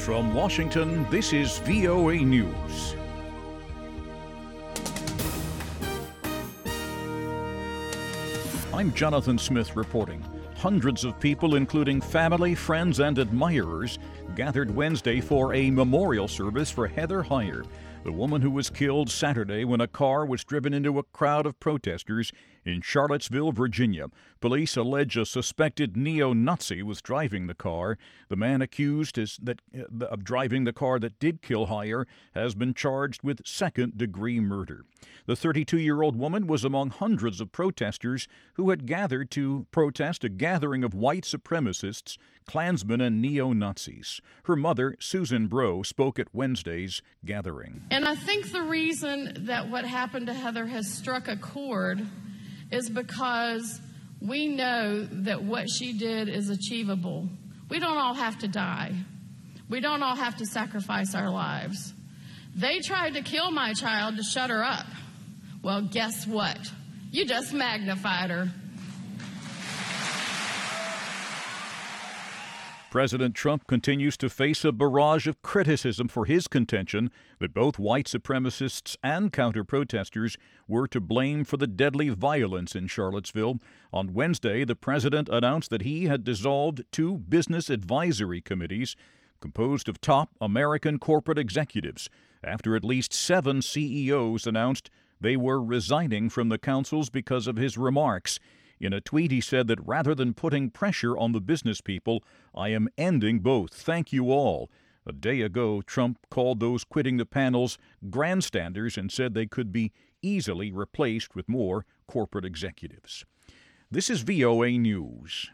From Washington, this is VOA News. I'm Jonathan Smith reporting. Hundreds of people, including family, friends, and admirers, gathered Wednesday for a memorial service for Heather Heyer, the woman who was killed Saturday when a car was driven into a crowd of protesters in Charlottesville, Virginia. Police allege a suspected neo-Nazi was driving the car. The man accused of driving the car that did kill Heyer has been charged with second-degree murder. The 32-year-old woman was among hundreds of protesters who had gathered to protest a gathering of white supremacists, Klansmen, and neo-Nazis. Her mother, Susan Bro, spoke at Wednesday's gathering. And I think the reason that what happened to Heather has struck a chord is because we know that what she did is achievable. We don't all have to die. We don't all have to sacrifice our lives. They tried to kill my child to shut her up. Well, guess what? You just magnified her. President Trump continues to face a barrage of criticism for his contention that both white supremacists and counter-protesters were to blame for the deadly violence in Charlottesville. On Wednesday, the president announced that he had dissolved two business advisory committees composed of top American corporate executives after at least 7 CEOs announced they were resigning from the councils because of his remarks. In a tweet, he said that rather than putting pressure on the business people, I am ending both. Thank you all. A day ago, Trump called those quitting the panels grandstanders and said they could be easily replaced with more corporate executives. This is VOA News.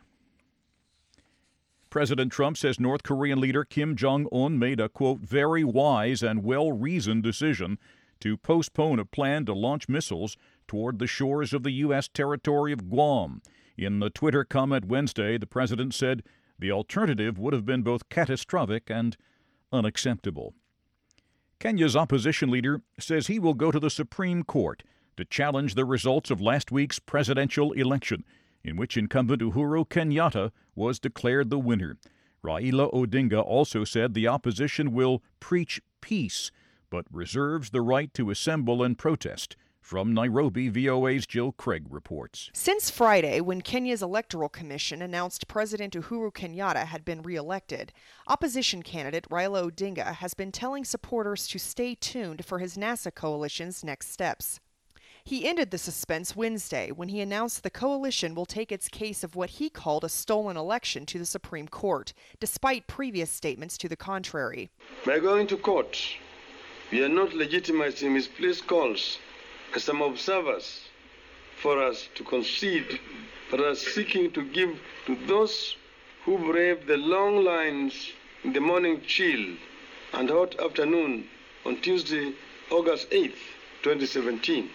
President Trump says North Korean leader Kim Jong-un made a, quote, very wise and well-reasoned decision to postpone a plan to launch missiles toward the shores of the U.S. territory of Guam. In the Twitter comment Wednesday, the president said the alternative would have been both catastrophic and unacceptable. Kenya's opposition leader says he will go to the Supreme Court to challenge the results of last week's presidential election, in which incumbent Uhuru Kenyatta was declared the winner. Raila Odinga also said the opposition will preach peace, but reserves the right to assemble and protest. From Nairobi, VOA's Jill Craig reports. Since Friday, when Kenya's Electoral Commission announced President Uhuru Kenyatta had been re-elected, opposition candidate Raila Odinga has been telling supporters to stay tuned for his NASA coalition's next steps. He ended the suspense Wednesday when he announced the coalition will take its case of what he called a stolen election to the Supreme Court, despite previous statements to the contrary. By going to court, we are not legitimizing misplaced calls as some observers for us to concede, but are seeking to give to those who brave the long lines in the morning chill and hot afternoon on Tuesday, August 8th, 2017.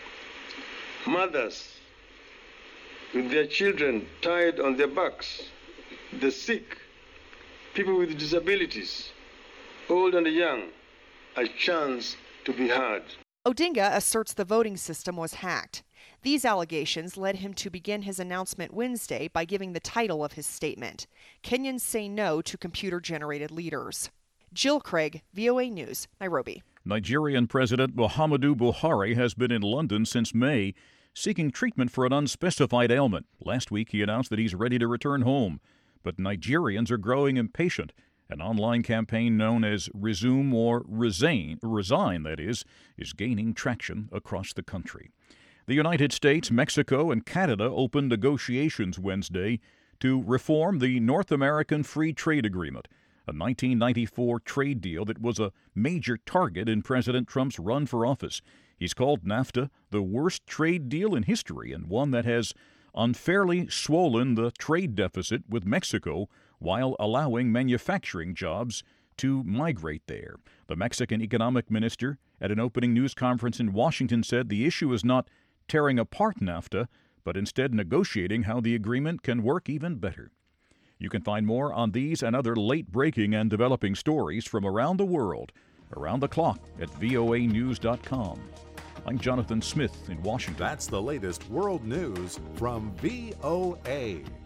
Mothers with their children tied on their backs, the sick, people with disabilities, old and young, a chance to be heard. Odinga asserts the voting system was hacked. These allegations led him to begin his announcement Wednesday by giving the title of his statement, Kenyans Say No to Computer-Generated Leaders. Jill Craig, VOA News, Nairobi. Nigerian President Muhammadu Buhari has been in London since May, seeking treatment for an unspecified ailment. Last week, he announced that he's ready to return home. But Nigerians are growing impatient. An online campaign known as Resume or Resign, is gaining traction across the country. The United States, Mexico, and Canada opened negotiations Wednesday to reform the North American Free Trade Agreement, a 1994 trade deal that was a major target in President Trump's run for office. He's called NAFTA the worst trade deal in history and one that has unfairly swollen the trade deficit with Mexico while allowing manufacturing jobs to migrate there. The Mexican economic minister at an opening news conference in Washington said the issue is not tearing apart NAFTA, but instead negotiating how the agreement can work even better. You can find more on these and other late-breaking and developing stories from around the world, around the clock at voanews.com. I'm Jonathan Smith in Washington. That's the latest world news from VOA.